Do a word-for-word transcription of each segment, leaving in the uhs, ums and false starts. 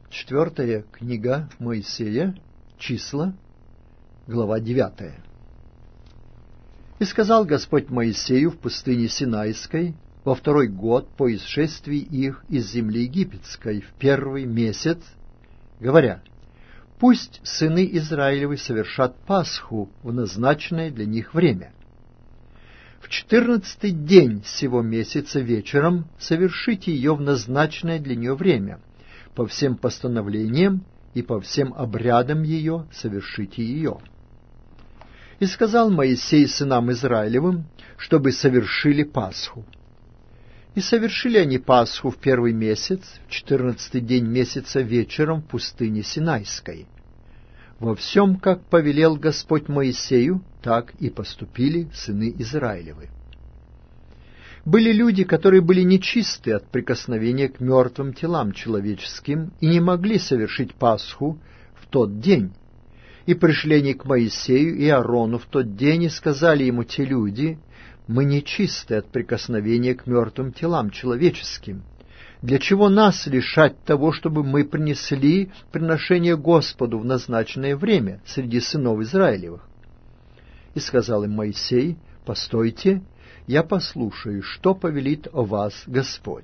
Четвертая книга Моисея, числа, глава девятая. «И сказал Господь Моисею в пустыне Синайской во второй год по исшествии их из земли египетской, в первый месяц, говоря, пусть сыны Израилевы совершат Пасху в назначенное для них время. В четырнадцатый день сего месяца вечером совершите ее в назначенное для нее время, по всем постановлениям и по всем обрядам ее совершите ее. И сказал Моисей сынам Израилевым, чтобы совершили Пасху. И совершили они Пасху в первый месяц, в четырнадцатый день месяца вечером в пустыне Синайской. Во всем, как повелел Господь Моисею, так и поступили сыны Израилевы. Были люди, которые были нечисты от прикосновения к мертвым телам человеческим и не могли совершить Пасху в тот день. И пришли они к Моисею и Аарону в тот день и сказали ему те люди: «Мы нечисты от прикосновения к мертвым телам человеческим. Для чего нас лишать того, чтобы мы принесли приношение Господу в назначенное время среди сынов Израилевых?» И сказал им Моисей: «Постойте, я послушаю, что повелит о вас Господь».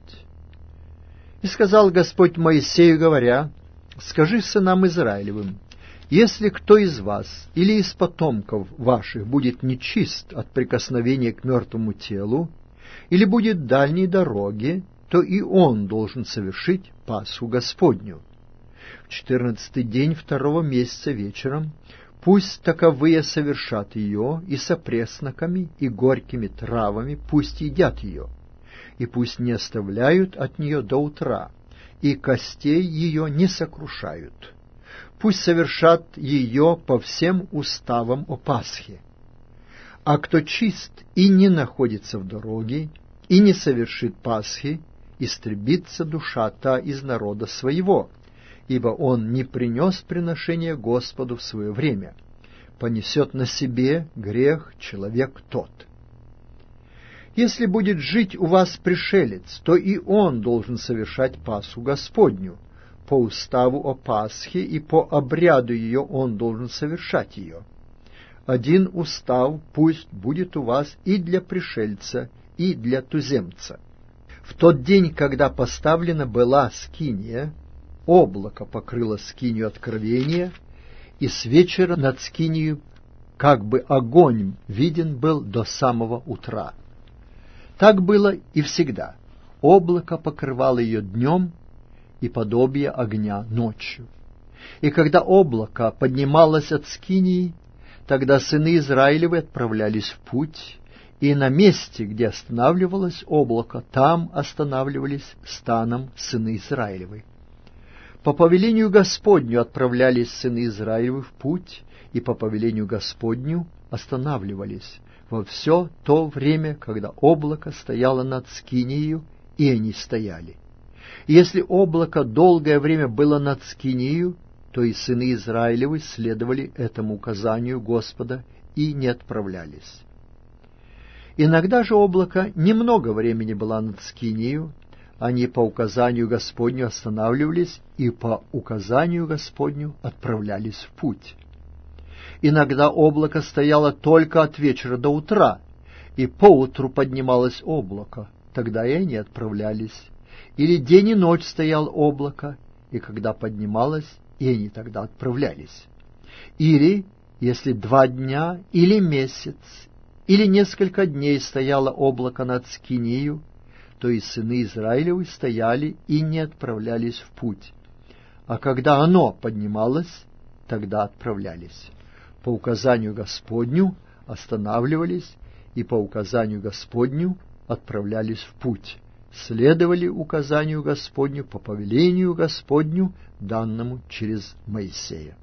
И сказал Господь Моисею, говоря: «Скажи сынам Израилевым: если кто из вас или из потомков ваших будет нечист от прикосновения к мертвому телу, или будет в дальней дороге, то и он должен совершить Пасху Господню. В четырнадцатый день второго месяца вечером пусть таковые совершат ее, и с опресноками, и горькими травами пусть едят ее, и пусть не оставляют от нее до утра, и костей ее не сокрушают. Пусть совершат ее по всем уставам о Пасхе. А кто чист и не находится в дороге, и не совершит Пасхи, истребится душа та из народа своего, ибо он не принес приношение Господу в свое время. Понесет на себе грех человек тот. Если будет жить у вас пришелец, то и он должен совершать Пасху Господню. По уставу о Пасхе и по обряду ее он должен совершать ее. Один устав пусть будет у вас и для пришельца, и для туземца. В тот день, когда поставлена была скиния, облако покрыло скинию откровения, и с вечера над скинию как бы огонь виден был до самого утра. Так было и всегда. Облако покрывало ее днем, и подобие огня ночью. И когда облако поднималось от скинии, тогда сыны Израилевы отправлялись в путь, и на месте, где останавливалось облако, там останавливались станом сыны Израилевы. По повелению Господню отправлялись сыны Израилевы в путь, и по повелению Господню останавливались во все то время, когда облако стояло над скинией, и они стояли. И если облако долгое время было над скинию, то и сыны Израилевы следовали этому указанию Господа и не отправлялись. Иногда же облако немного времени было над скинию, они по указанию Господню останавливались и по указанию Господню отправлялись в путь. Иногда облако стояло только от вечера до утра, и поутру поднималось облако, тогда и они отправлялись. Или день и ночь стоял облако, и когда поднималось, и они тогда отправлялись. Или, если два дня, или месяц, или несколько дней стояло облако над скинию, то и сыны Израилевы стояли и не отправлялись в путь. А когда оно поднималось, тогда отправлялись. По указанию Господню останавливались, и по указанию Господню отправлялись в путь. Следовали указанию Господню по повелению Господню, данному через Моисея.